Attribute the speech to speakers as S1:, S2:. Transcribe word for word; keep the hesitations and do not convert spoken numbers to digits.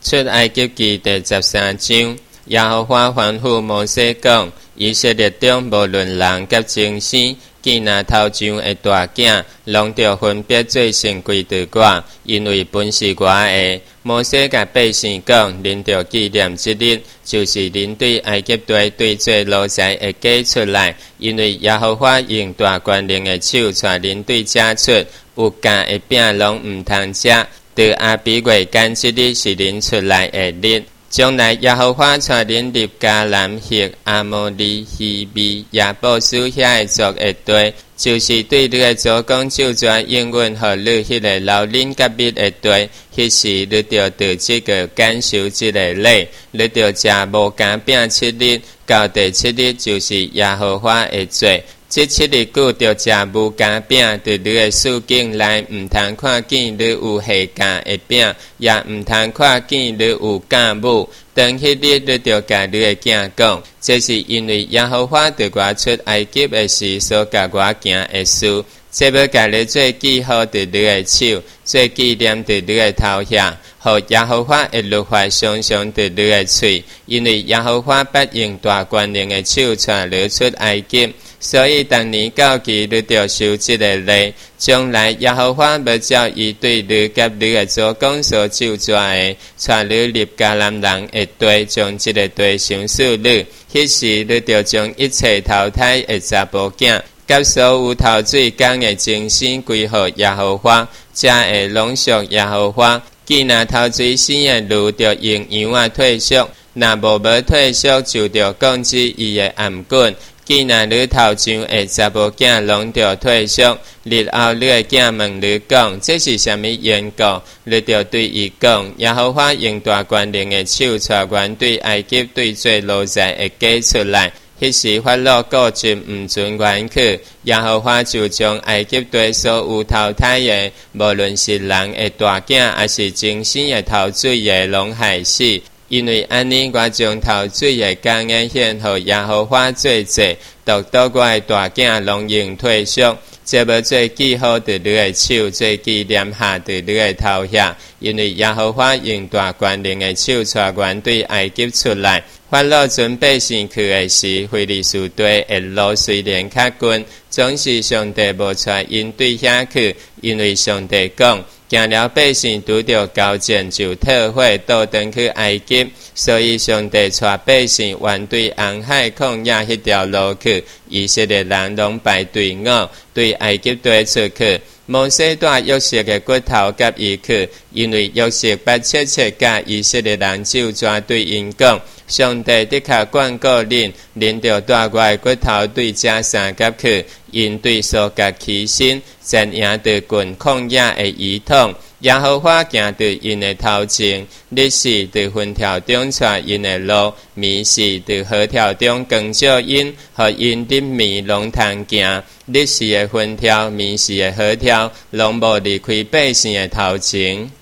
S1: 出埃及记第十三章，耶和华吩咐摩西讲：以色列中无论人甲精神，见那头上的大囝，拢着分别做成归于我，因为本是我的。摩西甲百姓讲：恁着纪念即日，就是恁对埃及地对做奴才会嫁出来，因为耶和华用大权能的手带恁对遮出，有羹的饼拢毋通食。在阿比月间即日是恁出来的日。将来耶和华带恁入迦南迄阿摩利、希米、亚布斯遐的族的地，就是对你的祖公就转应允予你迄个老恁甲密的地。迄时你着得这个感受这个礼，你着食无羹饼七日，到第七日就是耶和华的罪。这七日久着食无羹饼，在你的四境内毋通看见你有下羹的饼，也毋通看见你有羹母。当迄日你着甲你的囝讲，这是因为耶和华在我出埃及的时所甲我行的事。这要甲你做记号在你的手，做纪念在你的头下，互耶和华的律法常常在你的嘴，因为耶和华不用大权能的手带你出埃及。所以当年到期你着受这个礼，将来耶和华要照伊对你甲你的祖公所救出的，带你入迦南人的地，将这个地赏赐你。迄时你着将一切头胎的查甫囝，甲所有头水工的精神归予耶和华，才会拢属耶和华。既若头水生的驴着用羊仔退缩，若无要退缩，就着降至伊的颔棍。既然你头上的查甫囝拢着退缩，日后你的囝问你讲，这是什么缘故？你着对伊讲：耶和华用大权能的手带阮对埃及对做奴才会嫁出来。迄时法老固执毋准阮去，耶和华就将埃及地所有头胎的，无论是人的大囝，还是精神的头水的，拢害死。因为安尼，我将头水的感恩献予耶和华做祭，独独我的大囝拢用退缩。这要做记号在你的手，做纪念下在你的头下，因为耶和华用大权能的手带阮对埃及出来。法老准百姓去的时，非利士地的路虽然较近，总是上帝无带因对遐去，因为上帝讲。行了百姓拄着交战，就退火倒转去埃及，所以上帝带百姓沿对红海旷野迄条路去，以色列人拢排队伍对埃及地出去。摩西带约瑟的骨头甲伊去，因为约瑟不切切甲以色列人就抓对因讲：上帝的确眷顾恁，恁着带我的骨头对遮三甲去，因对所甲起身，战赢着棍旷野的儿童。耶和华行伫因的头前，日时伫云条中带因的路，暝时伫河条中光照因，互因日暝拢通行。日时的云条，暝时的河条，拢无离开百姓的头前。